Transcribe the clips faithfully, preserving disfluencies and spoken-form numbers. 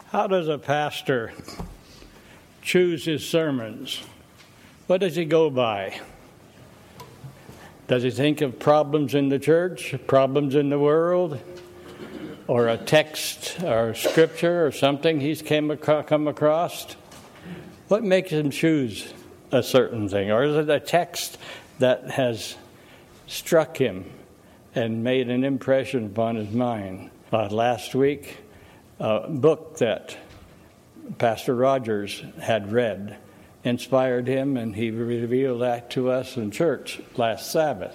How does a pastor choose his sermons? What does he go by? Does he think of problems in the church, problems in the world, or a text or scripture or something he's came across, come across? What makes him choose a certain thing? Or is it a text that has struck him and made an impression upon his mind? Uh, last week, a book that Pastor Rogers had read inspired him, and he revealed that to us in church last Sabbath.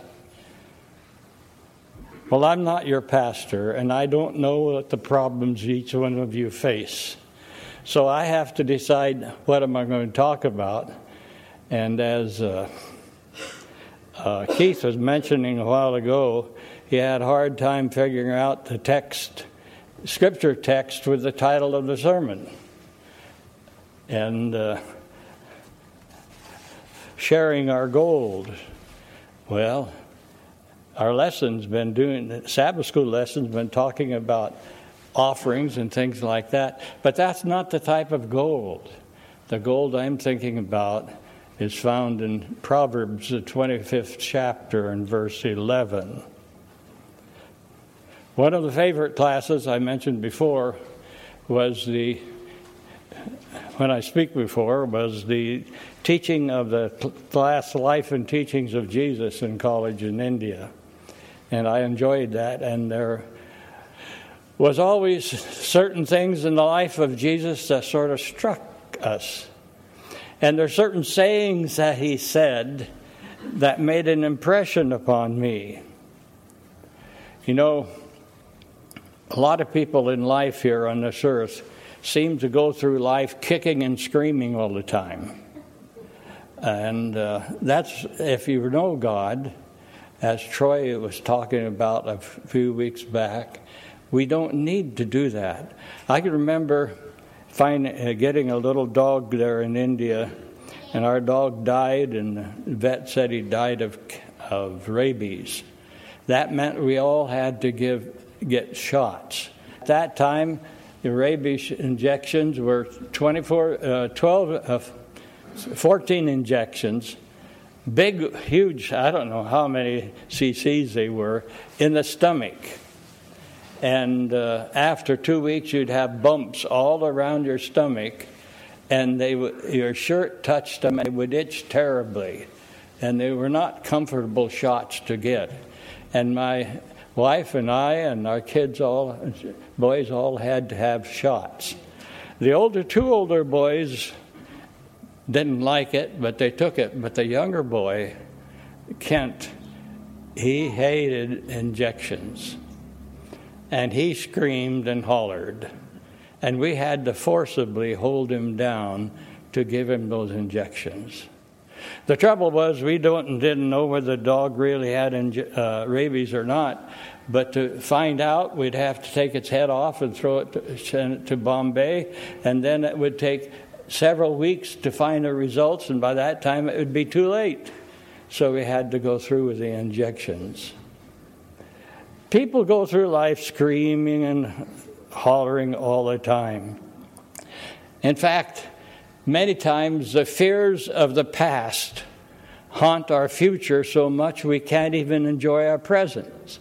Well, I'm not your pastor, and I don't know what the problems each one of you face. So I have to decide what am I going to talk about. And as uh, uh, Keith was mentioning a while ago, he had a hard time figuring out the text, scripture text with the title of the sermon. And uh, sharing our gold. Well, our lesson's been doing, Sabbath school lesson's been talking about offerings and things like that, but that's not the type of gold. The gold I'm thinking about is found in Proverbs, the twenty-fifth chapter, and verse eleven. One of the favorite classes I mentioned before was the, when I speak before, was the teaching of the class Life and Teachings of Jesus in college in India. And I enjoyed that, and there was always certain things in the life of Jesus that sort of struck us. And there are certain sayings that he said that made an impression upon me. You know, a lot of people in life here on this earth seem to go through life kicking and screaming all the time. And uh, that's, if you know God, as Troy was talking about a few weeks back, we don't need to do that. I can remember find, uh, getting a little dog there in India, and our dog died, and the vet said he died of, of rabies. That meant we all had to give get shots. At that time, the rabies injections were twenty-four, uh, twelve, uh, fourteen injections, big, huge, I don't know how many cc's they were, in the stomach. And uh, after two weeks, you'd have bumps all around your stomach, and they w- your shirt touched them, and they would itch terribly. And they were not comfortable shots to get. And my wife and I and our kids, all boys, all had to have shots. The older, two older boys didn't like it, but they took it. But the younger boy, Kent, he hated injections. And he screamed and hollered. And we had to forcibly hold him down to give him those injections. The trouble was we don't, didn't know whether the dog really had inje- uh, rabies or not. But to find out, we'd have to take its head off and throw it to, send it to Bombay. And then it would take several weeks to find the results. And by that time, it would be too late. So we had to go through with the injections. People go through life screaming and hollering all the time. In fact, many times the fears of the past haunt our future so much we can't even enjoy our present.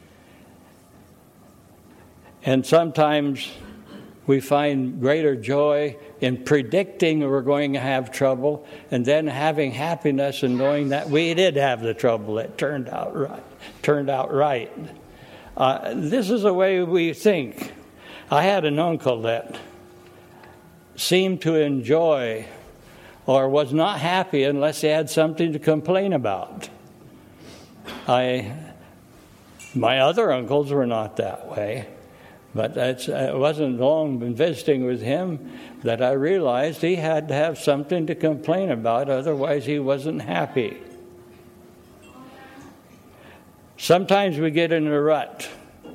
And sometimes we find greater joy in predicting we're going to have trouble, and then having happiness in knowing that we did have the trouble. It turned out right. Turned out right. Uh, this is the way we think. I had an uncle that seemed to enjoy or was not happy unless he had something to complain about. I, my other uncles were not that way, but that's, it wasn't long been visiting with him that I realized he had to have something to complain about, otherwise he wasn't happy. Sometimes we get in a rut.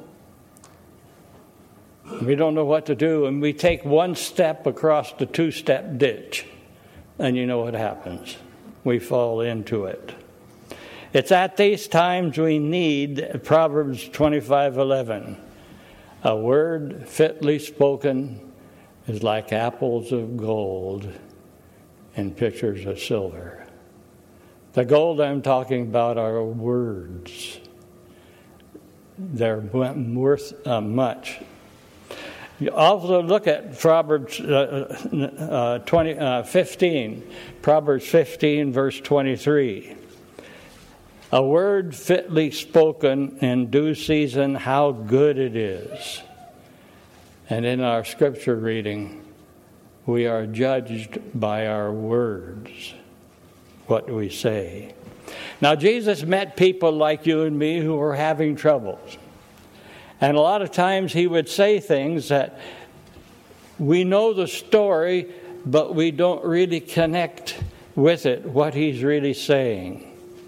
We don't know what to do, and we take one step across the two-step ditch, and you know what happens. We fall into it. It's at these times we need Proverbs twenty-five eleven. A word fitly spoken is like apples of gold in pictures of silver. The gold I'm talking about are words. They're worth uh, much. You also look at Proverbs uh, uh, twenty, uh, fifteen, Proverbs fifteen, verse twenty-three. A word fitly spoken in due season, how good it is. And in our scripture reading, we are judged by our words, what we say. Now, Jesus met people like you and me who were having troubles. And a lot of times he would say things that we know the story, but we don't really connect with it, what he's really saying.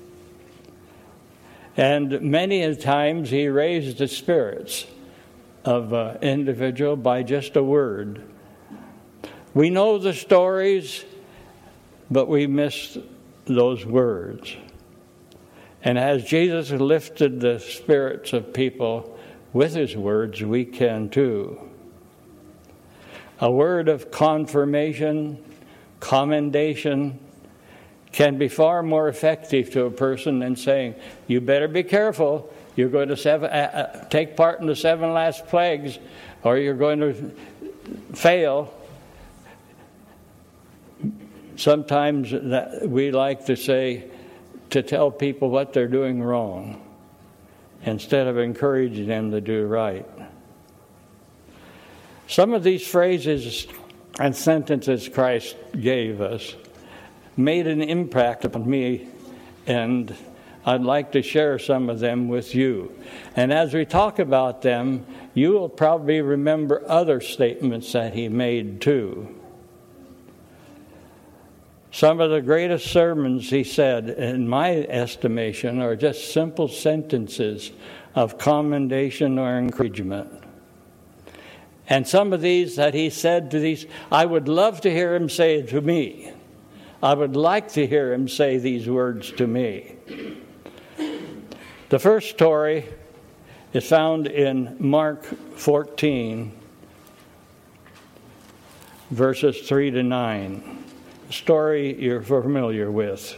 And many times he raised the spirits of an individual by just a word. We know the stories, but we miss those words. And as Jesus lifted the spirits of people with his words, we can too. A word of confirmation, commendation, can be far more effective to a person than saying, you better be careful, you're going to seven, uh, take part in the seven last plagues, or you're going to fail. Sometimes that we like to say, to tell people what they're doing wrong, instead of encouraging them to do right. Some of these phrases and sentences Christ gave us made an impact upon me, and I'd like to share some of them with you. And as we talk about them, you will probably remember other statements that he made too. Some of the greatest sermons he said, in my estimation, are just simple sentences of commendation or encouragement. And some of these that he said to these, I would love to hear him say to me. I would like to hear him say these words to me. The first story is found in Mark fourteen, verses three to nine. A story you're familiar with.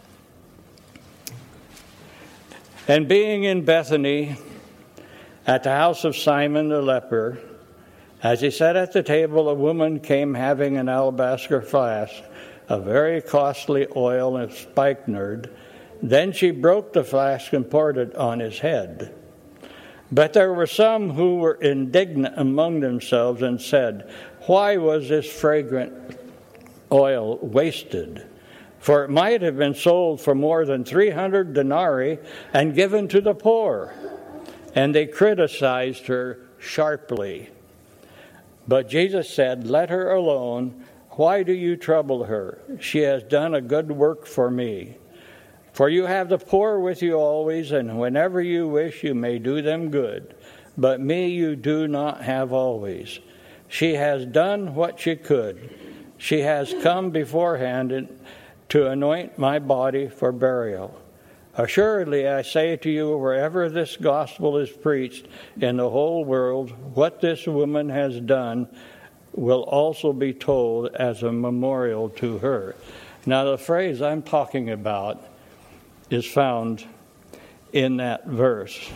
And being in Bethany, at the house of Simon the leper, as he sat at the table, a woman came having an alabaster flask of very costly oil of spikenard. Then she broke the flask and poured it on his head. But there were some who were indignant among themselves and said, why was this fragrant oil wasted? For it might have been sold for more than three hundred denarii and given to the poor. And they criticized her sharply. But Jesus said, let her alone. Why do you trouble her? She has done a good work for me. For you have the poor with you always, and whenever you wish you may do them good. But me you do not have always. She has done what she could. She has come beforehand to anoint my body for burial. Assuredly, I say to you, wherever this gospel is preached in the whole world, what this woman has done will also be told as a memorial to her. Now, the phrase I'm talking about is found in that verse. She's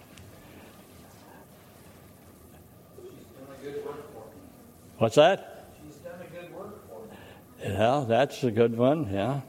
done a good work for me. What's that? She's done a good work for me. Yeah, that's a good one, yeah.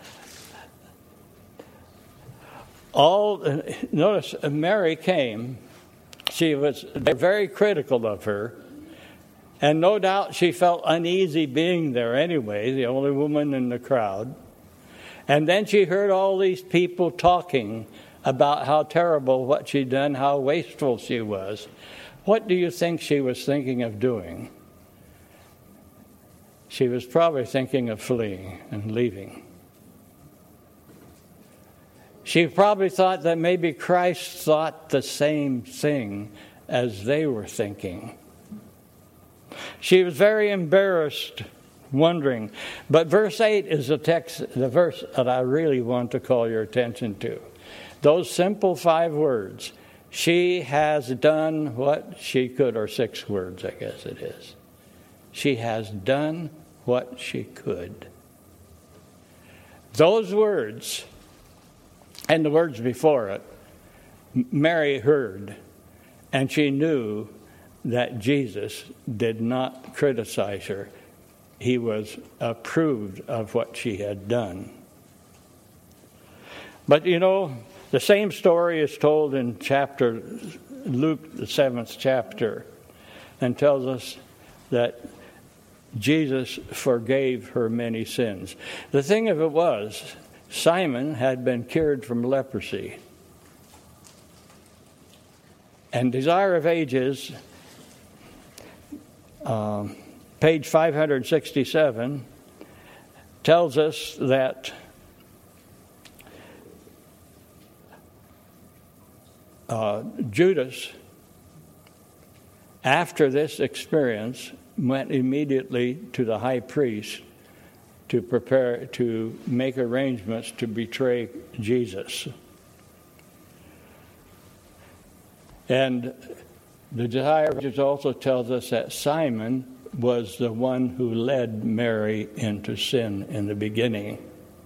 All, notice Mary came. She was very critical of her. And no doubt she felt uneasy being there anyway, the only woman in the crowd. And then she heard all these people talking about how terrible what she'd done, how wasteful she was. What do you think she was thinking of doing? She was probably thinking of fleeing and leaving. She probably thought that maybe Christ thought the same thing as they were thinking. She was very embarrassed, wondering. But verse eight is the text, the verse that I really want to call your attention to. Those simple five words. She has done what she could, or six words, I guess it is. She has done what she could. Those words, and the words before it, Mary heard, and she knew that Jesus did not criticize her. He was approved of what she had done. But you know, the same story is told in chapter Luke, the seventh chapter, and tells us that Jesus forgave her many sins. The thing of it was, Simon had been cured from leprosy. And Desire of Ages, um, page five hundred sixty-seven, tells us that uh, Judas, after this experience, went immediately to the high priest to prepare to make arrangements to betray Jesus. And the Desire of Ages also tells us that Simon was the one who led Mary into sin in the beginning.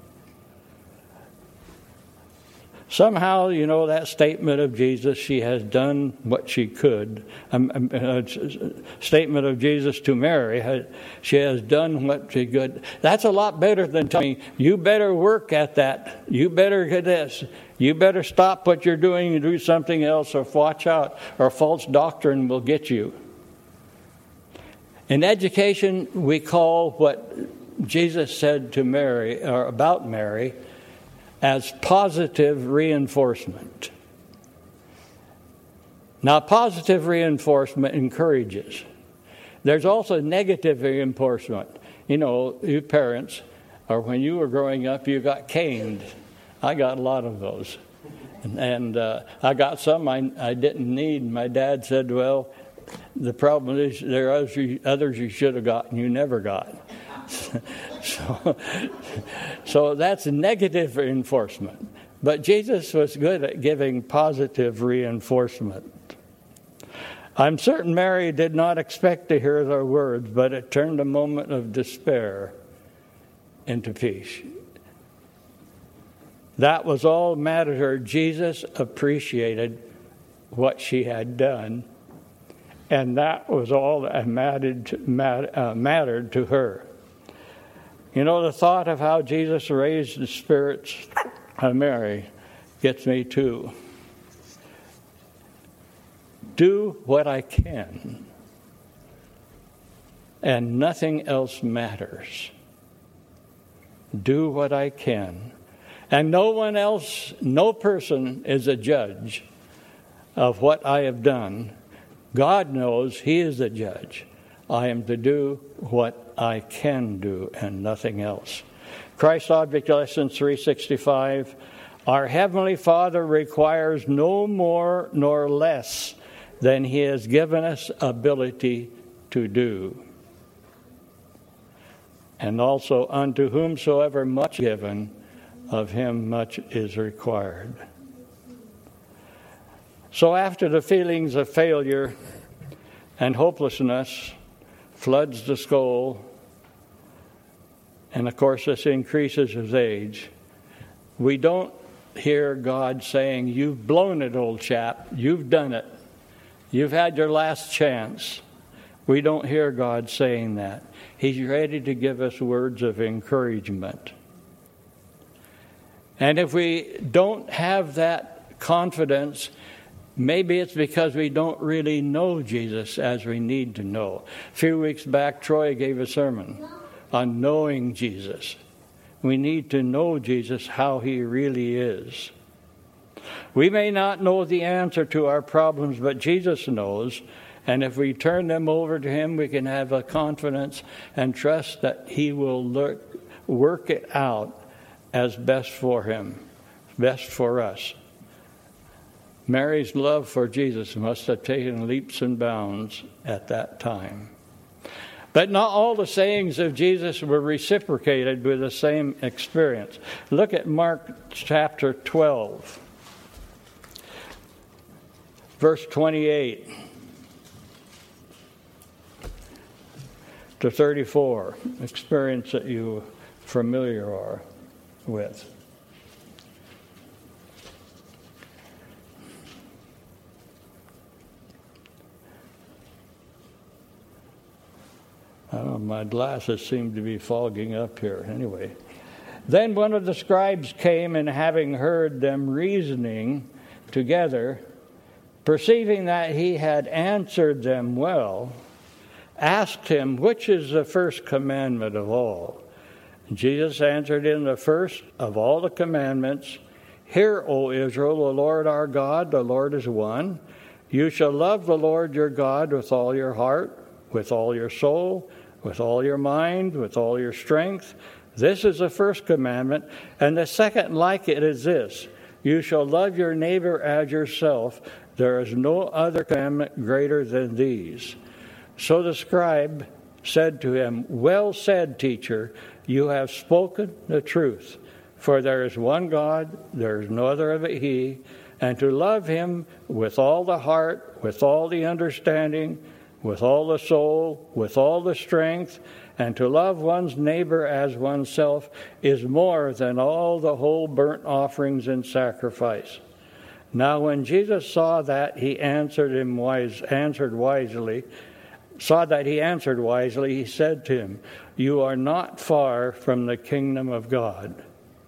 Somehow, you know, that statement of Jesus, she has done what she could. Um, uh, statement of Jesus to Mary, she has done what she could. That's a lot better than telling me, you better work at that. You better get this. You better stop what you're doing and do something else, or watch out, or false doctrine will get you. In education, we call what Jesus said to Mary, or about Mary, as positive reinforcement. Now, positive reinforcement encourages. There's also negative reinforcement. You know, you parents, or when you were growing up, you got caned. I got a lot of those. And, and uh, I got some I, I didn't need. My dad said, well, the problem is there are others you, others you should have gotten you never got. so, so that's negative reinforcement. But Jesus was good at giving positive reinforcement. I'm certain Mary did not expect to hear their words, but it turned a moment of despair into peace. That was all that mattered to her. Jesus appreciated what she had done, and that was all that mattered to, uh, mattered to her. You know, the thought of how Jesus raised the spirits of Mary gets me too. Do what I can, and nothing else matters. Do what I can. And no one else, no person is a judge of what I have done. God knows He is the judge. I am to do what I can do and nothing else. Christ Object Lesson three sixty-five. Our Heavenly Father requires no more nor less than He has given us ability to do. And also, unto whomsoever much given, of him much is required. So after the feelings of failure and hopelessness floods the soul, and of course this increases with age, we don't hear God saying, you've blown it, old chap, you've done it, you've had your last chance. We don't hear God saying that. He's ready to give us words of encouragement. And if we don't have that confidence, maybe it's because we don't really know Jesus as we need to know. A few weeks back, Troy gave a sermon on knowing Jesus. We need to know Jesus how He really is. We may not know the answer to our problems, but Jesus knows. And if we turn them over to Him, we can have a confidence and trust that He will lurk, work it out as best for Him, best for us. Mary's love for Jesus must have taken leaps and bounds at that time. But not all the sayings of Jesus were reciprocated with the same experience. Look at Mark chapter twelve, verse twenty-eight. to thirty-four, experience that you familiar are with. I don't know, my glasses seem to be fogging up here. Anyway. Then one of the scribes came, and having heard them reasoning together, perceiving that he had answered them well, asked him, which is the first commandment of all? Jesus answered him, the first of all the commandments, hear, O Israel, the Lord our God, the Lord is one. You shall love the Lord your God with all your heart, with all your soul, with all your mind, with all your strength. This is the first commandment. And the second like it is this, you shall love your neighbor as yourself. There is no other commandment greater than these. So the scribe said to him, well said, teacher, you have spoken the truth. For there is one God, there is no other of it he, and to love him with all the heart, with all the understanding, with all the soul, with all the strength, and to love one's neighbor as oneself is more than all the whole burnt offerings and sacrifice. Now when Jesus saw that he answered him wise, answered wisely, saw that he answered wisely, he said to him, you are not far from the kingdom of God.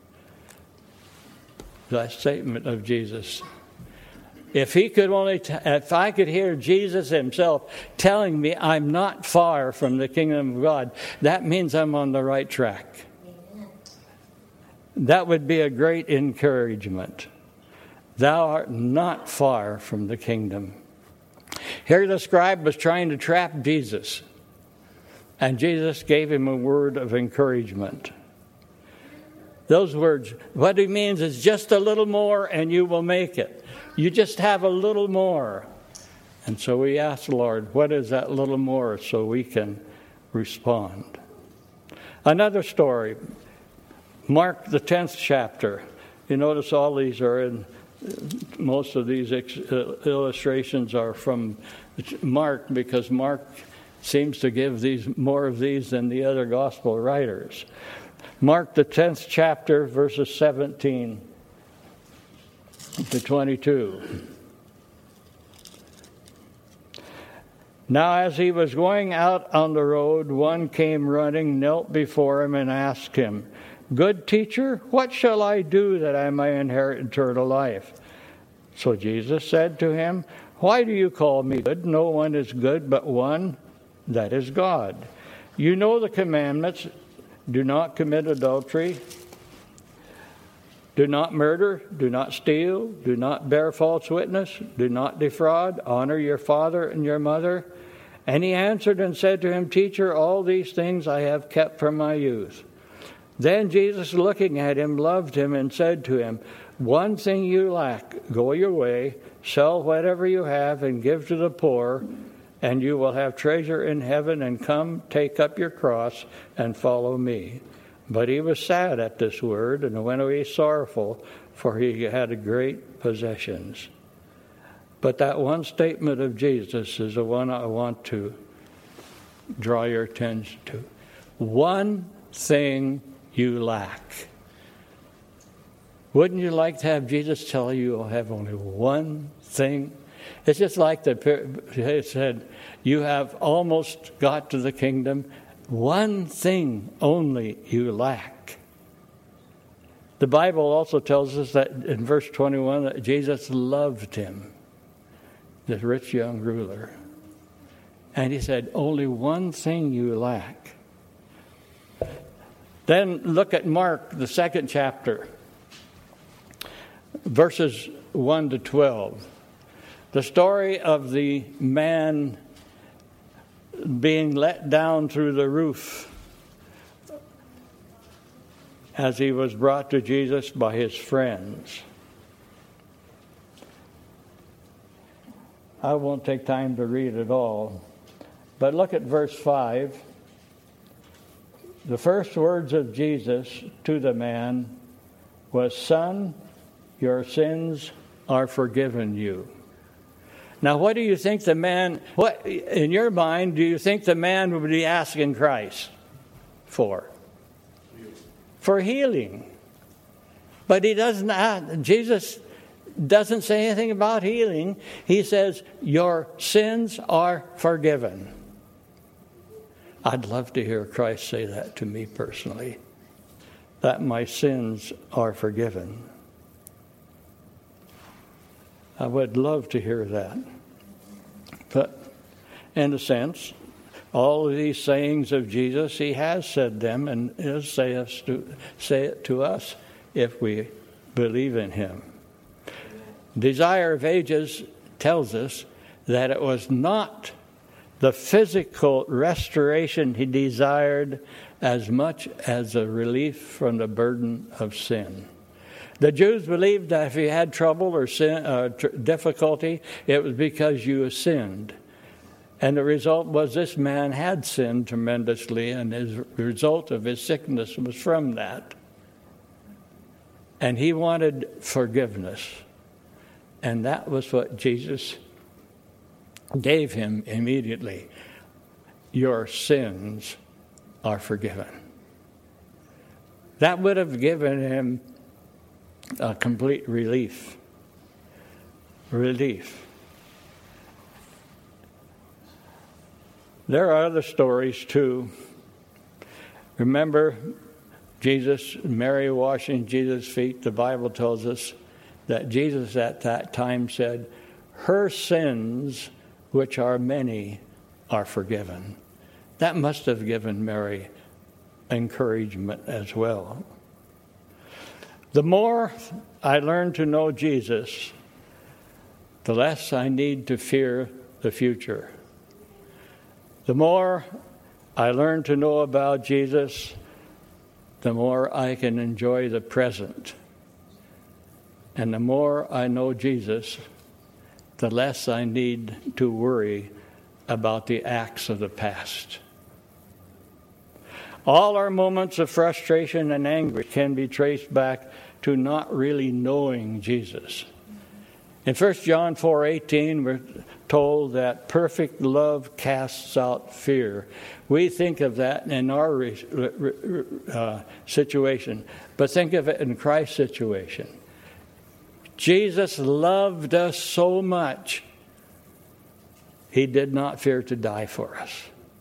That statement of Jesus. If he could only, t- if I could hear Jesus himself telling me I'm not far from the kingdom of God, that means I'm on the right track. Amen. That would be a great encouragement. Thou art not far from the kingdom. Here the scribe was trying to trap Jesus, and Jesus gave him a word of encouragement. Those words, what he means is just a little more and you will make it. You just have a little more. And so we ask the Lord, what is that little more, so we can respond. Another story, Mark the tenth chapter. You notice all these are in, most of these ex- uh, illustrations are from Mark, because Mark seems to give these more of these than the other gospel writers. Mark the tenth chapter, verses seventeen to twenty-two. Now as he was going out on the road, one came running, knelt before him, and asked him, good teacher, what shall I do that I may inherit eternal life? So Jesus said to him, why do you call me good? No one is good but one, that is God. You know the commandments. Do not commit adultery. Do not murder. Do not steal. Do not bear false witness. Do not defraud. Honor your father and your mother. And he answered and said to him, teacher, all these things I have kept from my youth. Then Jesus, looking at him, loved him and said to him, one thing you lack. Go your way, sell whatever you have and give to the poor, and you will have treasure in heaven, and come, take up your cross and follow me. But he was sad at this word and went away sorrowful, for he had great possessions. But that one statement of Jesus is the one I want to draw your attention to. One thing you lack. Wouldn't you like to have Jesus tell you you'll have only one thing? It's just like the it said, you have almost got to the kingdom. One thing only you lack. The Bible also tells us that in verse twenty-one that Jesus loved him, the rich young ruler. And he said, only one thing you lack. Then look at Mark, the second chapter, verses one to twelve. The story of the man being let down through the roof as he was brought to Jesus by his friends. I won't take time to read it all, but look at verse five. The first words of Jesus to the man was, son, your sins are forgiven you. Now, what do you think the man, what in your mind, do you think the man would be asking Christ for? For healing. But he doesn't ask, Jesus doesn't say anything about healing. He says, your sins are forgiven. I'd love to hear Christ say that to me personally, that my sins are forgiven. I would love to hear that. But in a sense, all of these sayings of Jesus, he has said them and he'll say, us to, say it to us if we believe in him. Desire of Ages tells us that it was not the physical restoration he desired as much as a relief from the burden of sin. The Jews believed that if you had trouble or sin, uh, tr- difficulty, it was because you sinned. And the result was this man had sinned tremendously, and the result of his sickness was from that. And he wanted forgiveness. And that was what Jesus gave him immediately. Your sins are forgiven. That would have given him a complete relief. Relief. There are other stories too. Remember Jesus, Mary washing Jesus' feet. The Bible tells us that Jesus at that time said, her sins, which are many, are forgiven. That must have given Mary encouragement as well. The more I learn to know Jesus, the less I need to fear the future. The more I learn to know about Jesus, the more I can enjoy the present. And the more I know Jesus, the less I need to worry about the acts of the past. All our moments of frustration and anguish can be traced back to not really knowing Jesus. In First John four eighteen, we're told that perfect love casts out fear. We think of that in our uh, situation, but think of it in Christ's situation. Jesus loved us so much, he did not fear to die for us.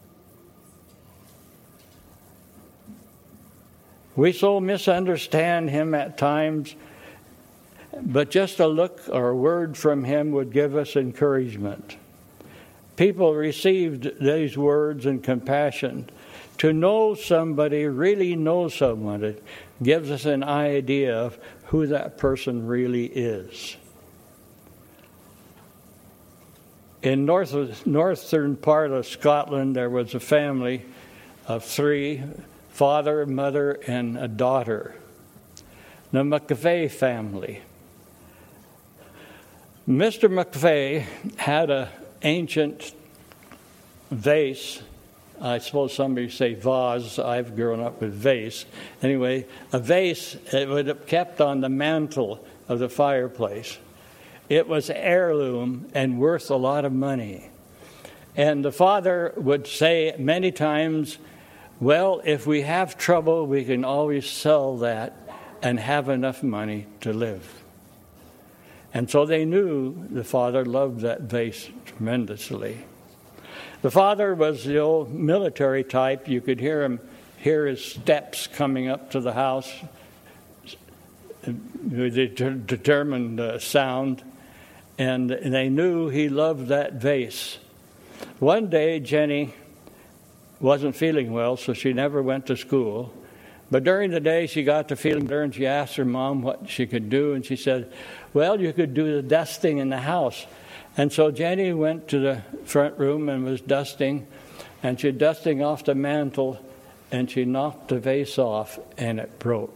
We so misunderstand him at times, but just a look or a word from him would give us encouragement. People received these words and compassion. To know somebody, really know someone, it gives us an idea of who that person really is. In north, northern part of Scotland, there was a family of three, father, mother, and a daughter. The McVeigh family. Mister McVeigh had an ancient vase. I suppose somebody say vase. I've grown up with vase. Anyway, a vase, it would have kept on the mantle of the fireplace. It was heirloom and worth a lot of money. And the father would say many times, well, if we have trouble, we can always sell that and have enough money to live. And so they knew the father loved that vase tremendously. The father was the old military type. You could hear him, hear his steps coming up to the house with a determined uh, sound. And they knew he loved that vase. One day, Jenny wasn't feeling well, so she never went to school. But during the day, she got to feeling better, and she asked her mom what she could do. And she said, well, you could do the dusting in the house. And so Jenny went to the front room and was dusting. And she was dusting off the mantle, and she knocked the vase off, and it broke.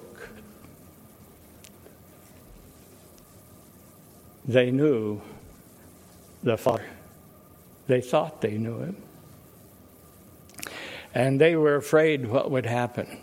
They knew the father. They thought they knew him. And they were afraid what would happen.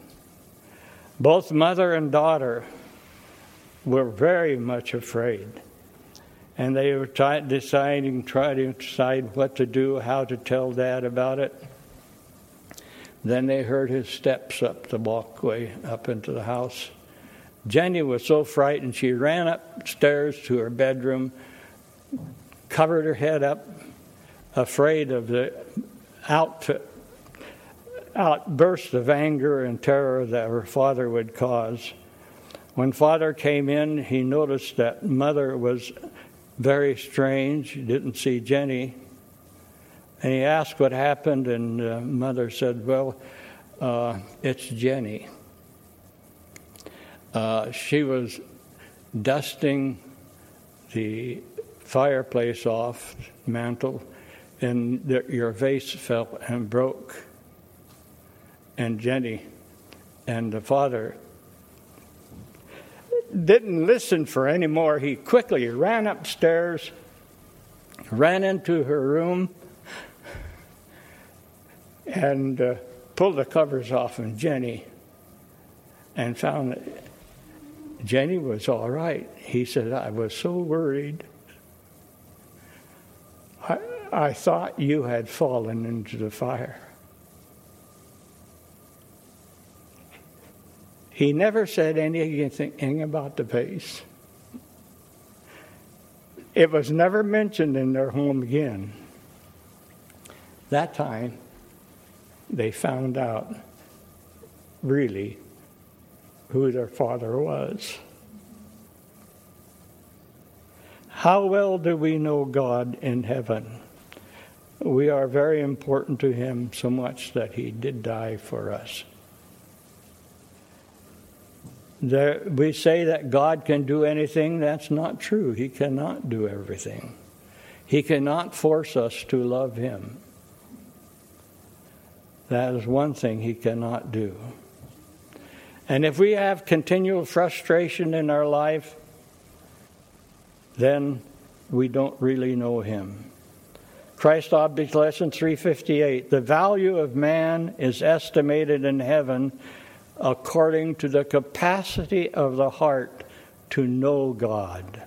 Both mother and daughter were very much afraid. And they were try, deciding, trying to decide what to do, how to tell Dad about it. Then they heard his steps up the walkway, up into the house. Jenny was so frightened, she ran upstairs to her bedroom, covered her head up, afraid of the out, outburst of anger and terror that her father would cause. When Father came in, he noticed that Mother was very strange. He didn't see Jenny. And he asked what happened, and uh, Mother said, well, uh, it's Jenny. Uh, she was dusting the fireplace off, mantle, and the, your vase fell and broke. And Jenny and the father didn't listen for any more. He quickly ran upstairs, ran into her room, and uh, pulled the covers off of Jenny and found that Jenny was all right. He said, I was so worried. I, I thought you had fallen into the fire. He never said anything about the vase. It was never mentioned in their home again. That time, they found out really who their father was. How well do we know God in heaven? We are very important to Him, so much that He did die for us. There, we say that God can do anything. That's not true. He cannot do everything. He cannot force us to love Him. That is one thing He cannot do. And if we have continual frustration in our life, then we don't really know Him. Christ Object Lesson three fifty-eight. The value of man is estimated in heaven according to the capacity of the heart to know God.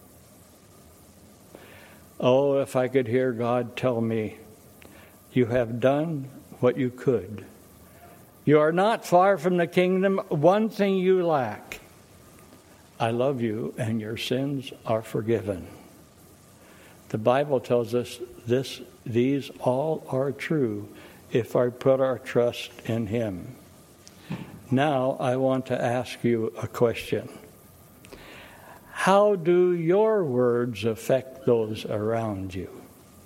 Oh, if I could hear God tell me, you have done what you could. You are not far from the kingdom. One thing you lack. I love you and your sins are forgiven. The Bible tells us this, these all are true if I put our trust in Him. Now I want to ask you a question. How do your words affect those around you?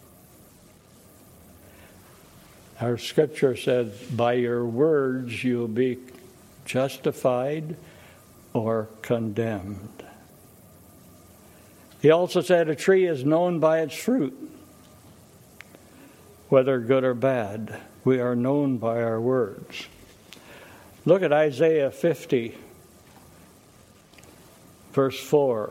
Our scripture says, by your words you'll be justified or condemned. He also said a tree is known by its fruit, whether good or bad. We are known by our words. Look at Isaiah fifty, verse four.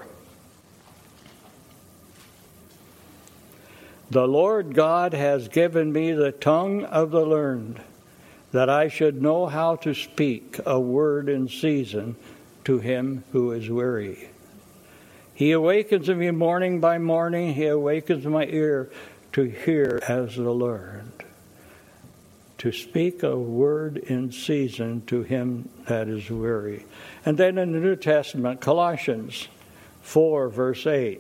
The Lord God has given me the tongue of the learned, that I should know how to speak a word in season to him who is weary. He awakens me morning by morning. He awakens my ear to hear as the learned. To speak a word in season to him that is weary. And then in the New Testament, Colossians four, verse eight.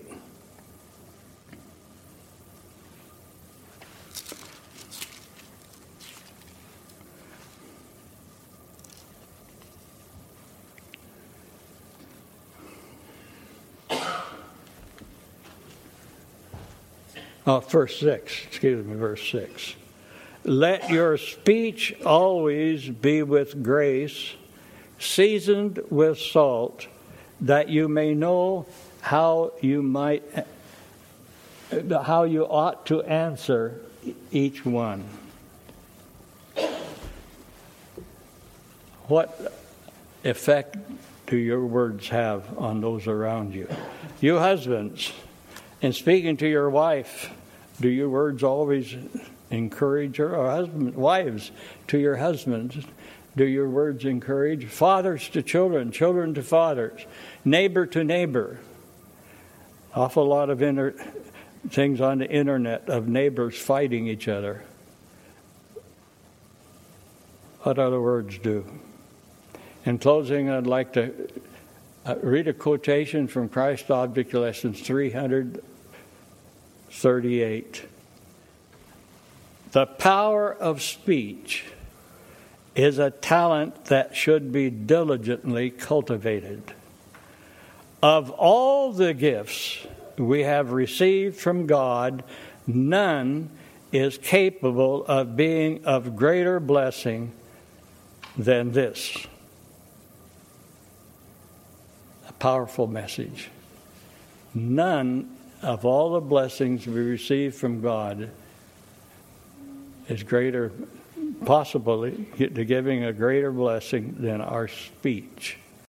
Oh, verse six, excuse me, verse six. Let your speech always be with grace, seasoned with salt, that you may know how you might, how you ought to answer each one. What effect do your words have on those around you? You husbands, in speaking to your wife, do your words always encourage her? Or husband, wives, to your husbands, do your words encourage? Fathers to children, children to fathers, neighbor to neighbor. Awful lot of inter- things on the internet of neighbors fighting each other. What other words do? In closing, I'd like to uh, read a quotation from Christ Object Lessons three thirty-eight. The power of speech is a talent that should be diligently cultivated. Of all the gifts we have received from God, none is capable of being of greater blessing than this. A powerful message. None of all the blessings we receive from God is greater, possibly to giving a greater blessing than our speech.